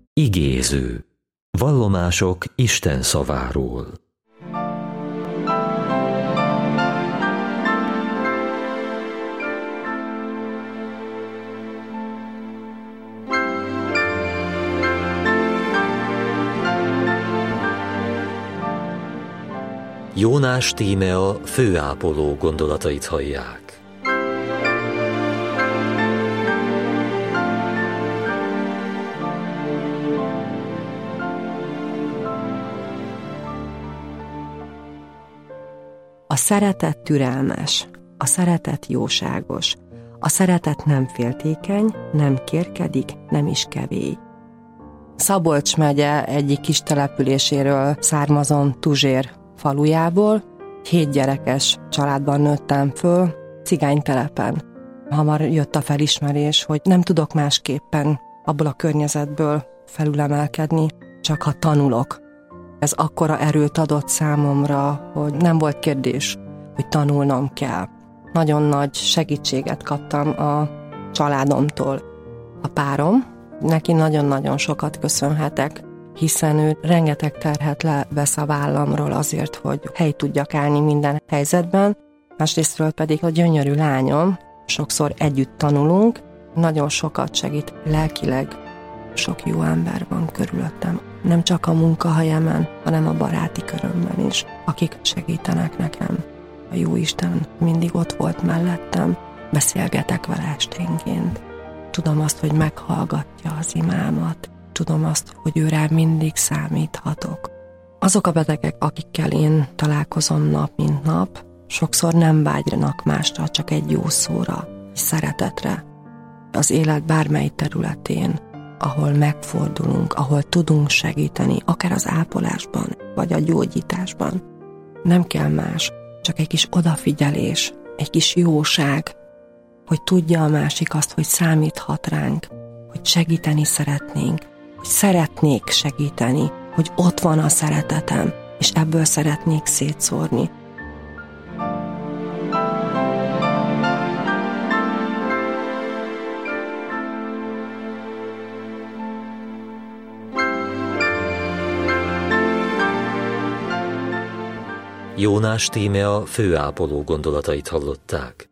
Igéző. Vallomások Isten szaváról. Jónás Tímea főápoló gondolatait hallják. A szeretet türelmes, a szeretet jóságos, a szeretet nem féltékeny, nem kérkedik, nem is kevély. Szabolcs megye egyik kis településéről származom, Tuzsér falujából. 7 gyerekes családban nőttem föl, cigánytelepen. Hamar jött a felismerés, hogy nem tudok másképpen abból a környezetből felülemelkedni, csak ha tanulok. Ez akkora erőt adott számomra, hogy nem volt kérdés, hogy tanulnom kell. Nagyon nagy segítséget kaptam a családomtól. A párom, neki nagyon-nagyon sokat köszönhetek, hiszen ő rengeteg terhet levesz a vállamról azért, hogy helyt tudjak állni minden helyzetben. Másrésztről pedig a gyönyörű lányom, sokszor együtt tanulunk, nagyon sokat segít lelkileg. Sok jó ember van körülöttem, nem csak a munkahelyemen, hanem a baráti körömben is, akik segítenek nekem. A Jóisten mindig ott volt mellettem, beszélgetek vele esténként. Tudom azt, hogy meghallgatja az imámat, tudom azt, hogy őrá mindig számíthatok. Azok a betegek, akikkel én találkozom nap mint nap, sokszor nem vágynak másra, csak egy jó szóra, egy szeretetre. Az élet bármely területén, ahol megfordulunk, ahol tudunk segíteni, akár az ápolásban, vagy a gyógyításban. Nem kell más, csak egy kis odafigyelés, egy kis jóság, hogy tudja a másik azt, hogy számíthat ránk, hogy segíteni szeretnénk, hogy szeretnék segíteni, hogy ott van a szeretetem, és ebből szeretnék szétszórni. Jónás Tímea főápoló gondolatait hallották.